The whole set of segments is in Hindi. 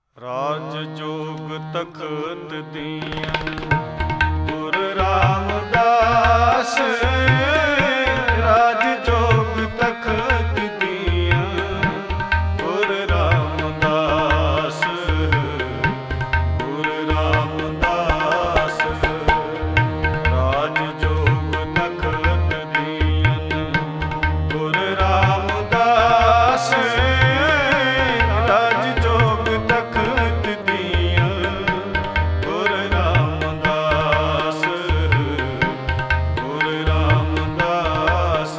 राज जोग तखत दीन गुरु रामदास। राज जोग तखत दीन गुरु रामदास। गुरु रामदास राज जोग तखत दीन गुरु रामदास। राज जोग तखत दीन गुरु रामदास। गुरु रामदास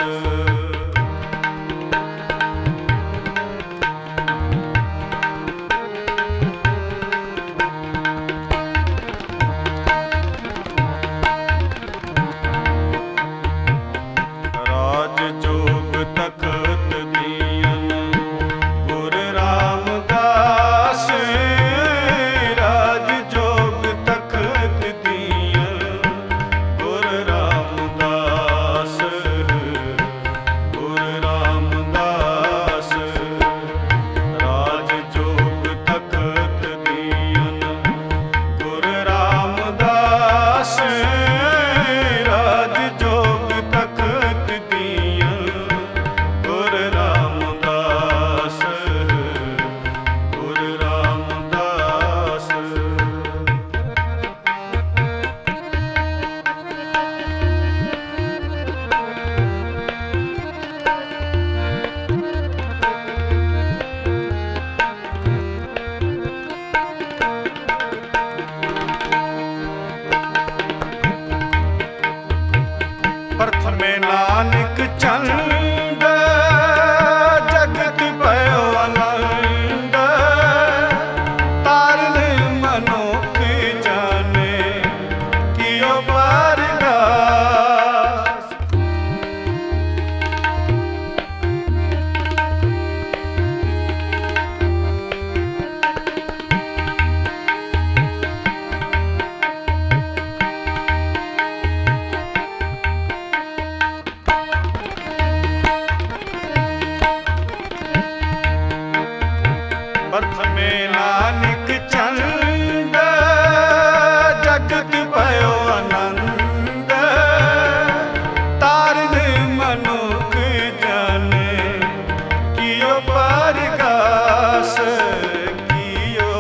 राज जोग तखत दीन गुरु रामदास। राज जोग तखत दीन गुरु रामदास। गुरु रामदास राज जोग तखत दीन गुरु रामदास। राज जोग तखत दीन गुरु रामदास। गुरु रामदास प्रथमे नानक चंद जगत भयो आनंद। तारन मनुख जाने कियो परगास। प्रथमे नानक चंद जगत भयो आनंद। तारन मनुख जाने कियो परगास। कियो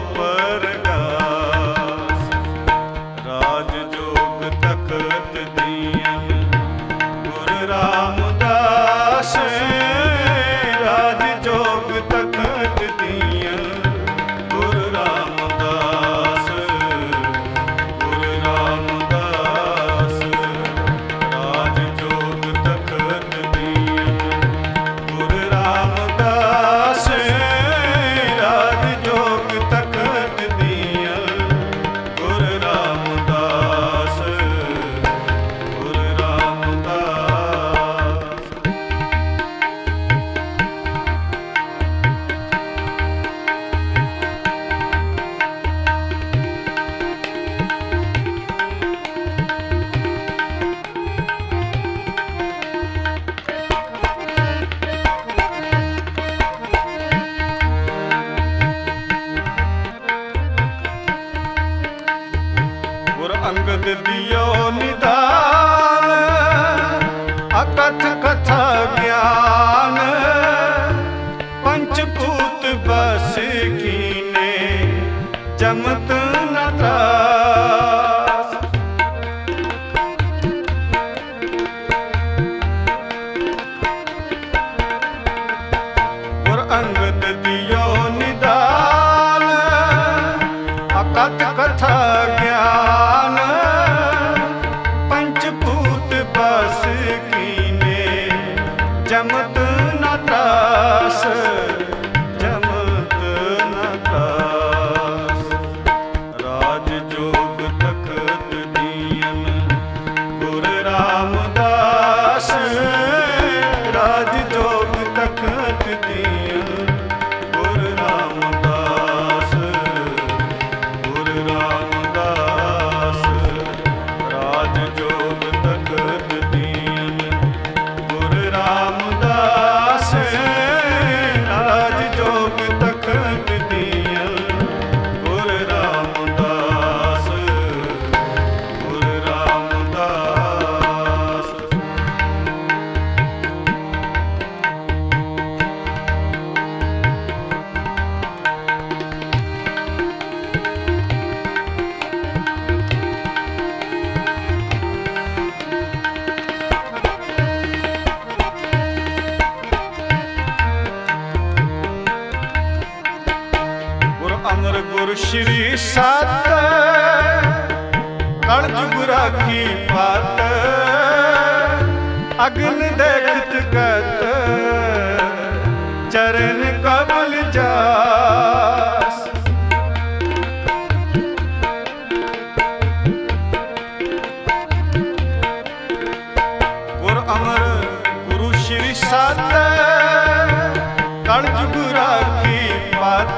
परगास राज जोग तखत दीन गुरु रामदास। राज जोग तखत दीन गुरु रामदास। गुरु रामदास राज जोग तखत दीन गुरु रामदास। राज जोग तखत दीन गुरु रामदास। गुरु रामदास गुरु अंगद दियो निदान। अकथ कथा ज्ञान पंचभूत बस कीने जमत न त्रास। गुरु अंगद दियो निदान। अकथ कथा ज्ञान पंचभूत बस कीने जमत न त्रास। जमत न त्रास राज जोग अमर गुरु श्री सत कल जुग राखी पात अग्न देखत गत चरण कमल जास। गुर अमर गुरु श्री सत कल जुग राखी पात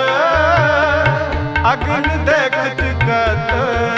अग्न देखत गत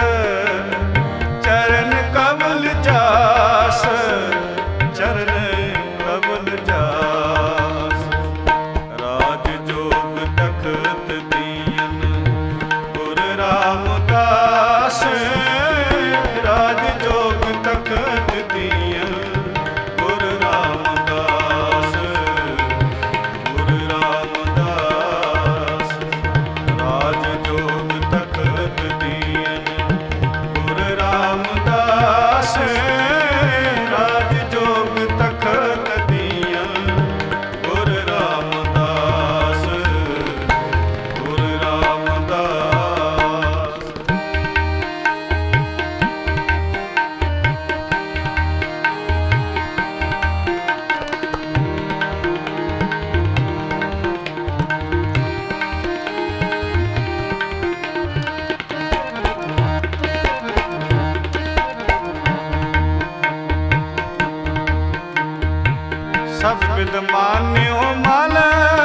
चरण कमल जास। चरण कमल जास। राज जोग तखत दीन गुर रामदास। राज जोग तखत दीन गुर रामदास। गुर रामदास। राज जोग तखत दीन गुर रामदास। राज जोग तखत दीन गुर रामदास। गुर रामदास। सब विद मान्यो मन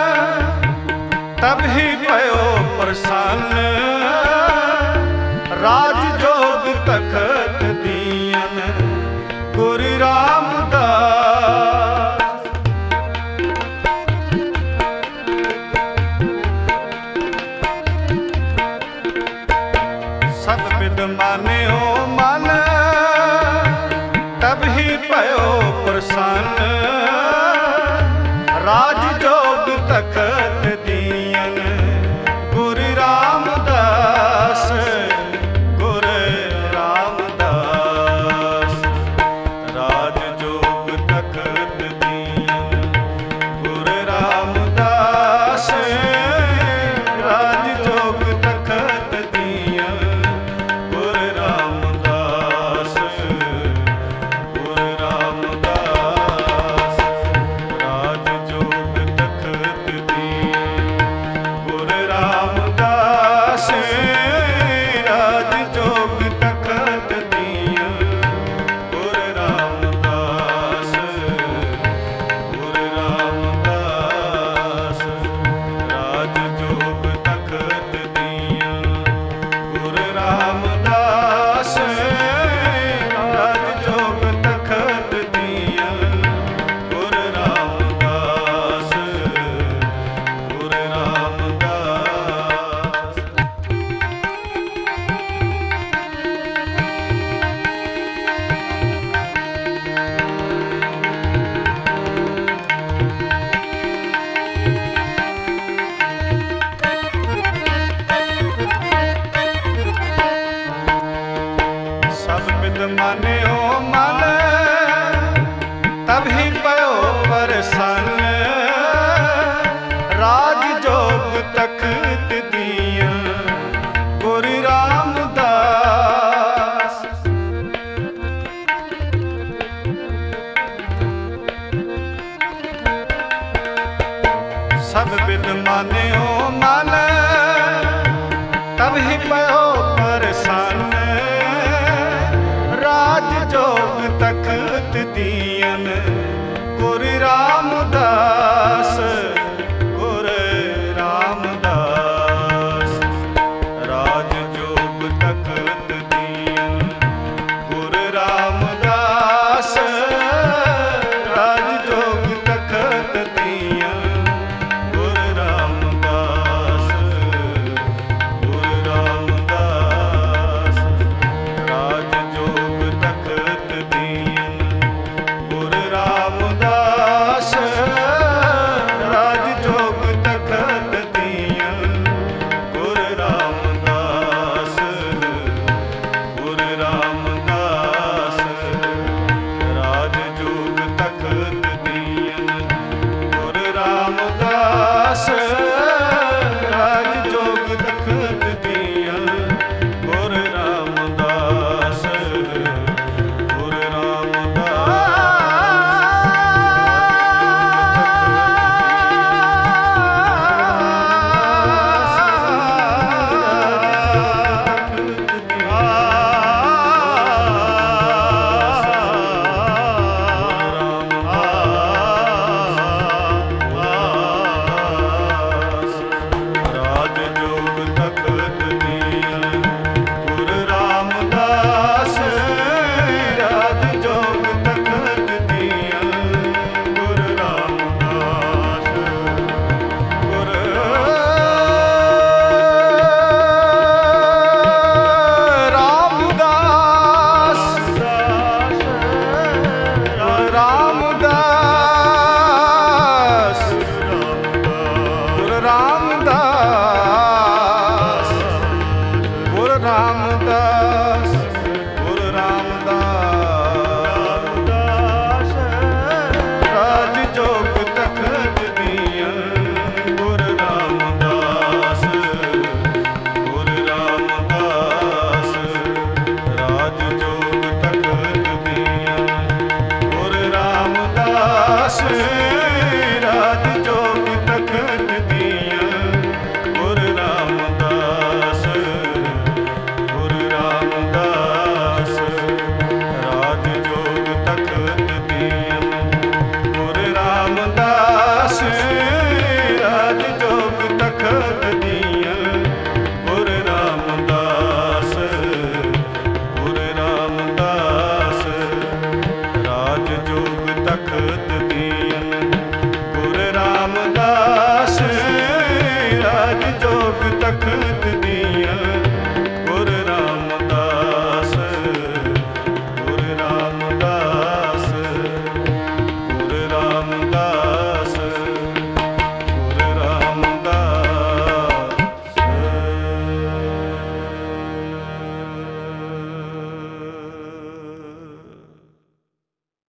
तब ही भयो प्रसन्न। राज जोग तखत दीन गुर रामदास। सब विद मान्यो मन तब ही भयो प्रसन्न। राज जोग तखत दीन गुर रामदास। गुर रामदास। राज जोग तखत दीन गुर रामदास। राज जोग तखत दीन गुर रामदास। गुर रामदास। राज जोग तखत दीन गुर रामदास। राज जोग तखत दीन गुर रामदास। गुर रामदास। राज जोग तखत दीन गुर रामदास। राज जोग तखत दीन गुर रामदास। गुर रामदास। सब विद मान्यो मन तब ही भयो प्रसन्न। राज जोग तखत